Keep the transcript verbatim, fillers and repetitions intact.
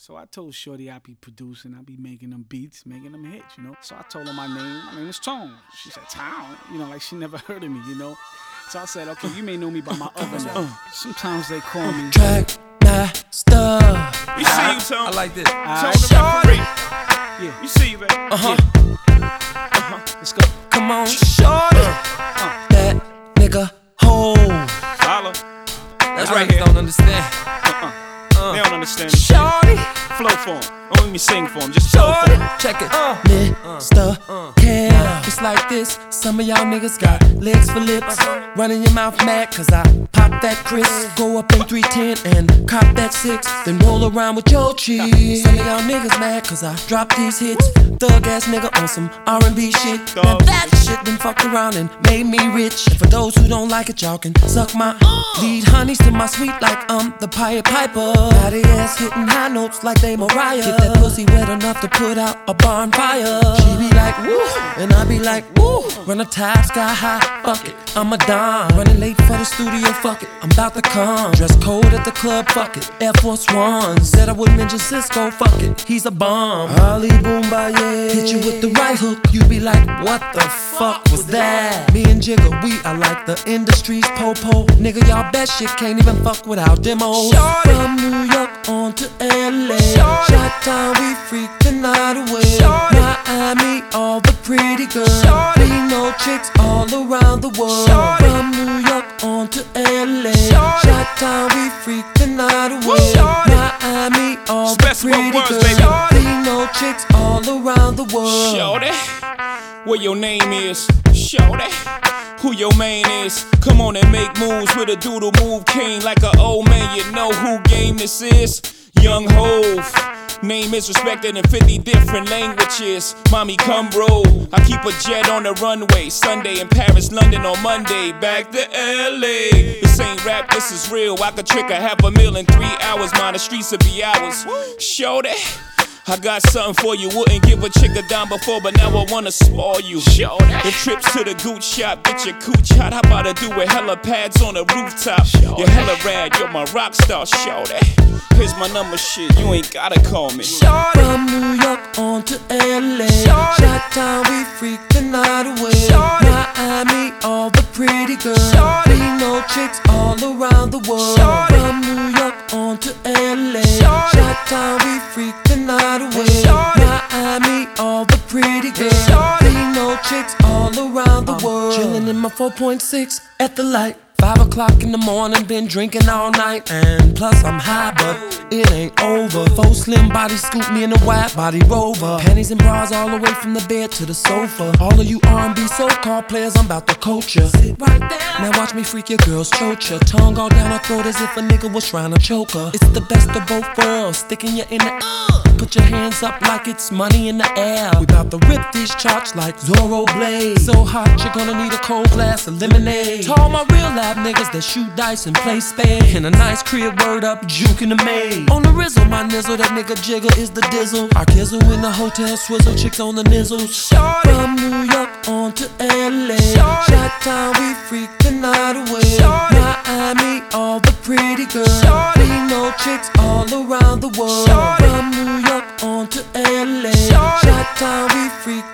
So I told Shorty I be producing, I be making them beats, making them hits, you know. So I told her my name, my name is Tone. She said, Tone? You know, like she never heard of me, you know. So I said, okay, you may know me by my other name. Uh, sometimes they call me Track Master. You see you, Tone. I like this. Tone the referee. Yeah. You see you, baby. Uh-huh. Yeah. Uh-huh. Let's go. Come on, shorty. Uh, that nigga home. Holla. That's right right. here. Don't understand. Uh-uh. Uh. They don't understand this Shorty. shit. Flow for 'em. Don't let me sing for 'em. Just flow for 'em. Check it. Uh. Mister Uh. Cam. It's like this. Some of y'all niggas got legs for lips. Running your mouth mad cause I pop that Chris. Go up in three ten and cop that six. Then roll around with your cheese. Some of y'all niggas mad cause I drop these hits. Thug ass nigga on some R and B shit. Now that shit done fucked around and made me rich. And for those who don't like it, y'all can suck my lead honeys to my sweet like I'm the Pied Piper. Body ass hitting high notes like they Mariah. Get that pussy wet enough to put out a bonfire. She be like woo, and I be like woo. Run a top sky high, fuck it, I'm a dime. Running late for the studio, fuck it, I'm about to come. Dress code at the club, fuck it, Air Force Ones. Said I wouldn't mention Cisco, fuck it, he's a bomb. Ali Boombaye, hit you with the right hook, you be like, what the fuck was that? Me and Jigga, we are like the industry's po-po. Nigga, y'all best shit can't even fuck without demos. From New York on to L A, Chi-Town, we freak the night away. Miami, all the pretty girls. We know chicks all around the world. From New York on to L A, Chi-Town, we freak the night away. Miami, all the pretty girls. We know chicks all around the world. Shorty, what your name is? Shorty, who your main is? Come on and make moves with a doodle move king like an old man. You know who game this is? Young Hove. Name is respected in fifty different languages. Mommy, come roll. I keep a jet on the runway. Sunday in Paris, London on Monday. Back to L A. This ain't rap, this is real. I could trick a half a mil in three hours. Man, the streets will be ours. Shorty, I got something for you. Wouldn't give a chick a dime before, but now I wanna spoil you. The trips to the Gooch shop, get your cooch hot. How about I do with hella pads on the rooftop? You're hella rad, you're my rock star, shorty. Here's my number, shit, you ain't gotta call me. From New York on to L A, Chi-Town, we freak the night away. Miami, all the pretty girls. We know chicks all around the world. From New York on to L A, Chi-Town, we freak the night away. Miami, all the pretty girls. We know chicks all around the world. Chillin' in my four point six at the light. Five o'clock in the morning, been drinking all night. And plus I'm high, but it ain't over. Four slim bodies scoop me in a white body rover. Panties and bras all the way from the bed to the sofa. All of you R and B so-called players, I'm about to coach ya. Sit right there. Now watch me freak your girl's chocha. Tongue all down her throat as if a nigga was trying to choke her. It's the best of both worlds, sticking you in the uh. Put your hands up like it's money in the air. We bout to rip these charts like Zorro Blade. So hot, you're gonna need a cold glass of lemonade. To all my real life niggas that shoot dice and play spade. In a nice crib, word up, juking the maid. On the rizzle, my nizzle, that nigga Jigga is the dizzle. Our kizzle in the hotel, swizzle, chicks on the nizzles. From New York on to L A, Chi-Town, we freak the night away. Miami, all the pretty girls. We know chicks all around the world. From New York on to L A, Chi-Town, we freak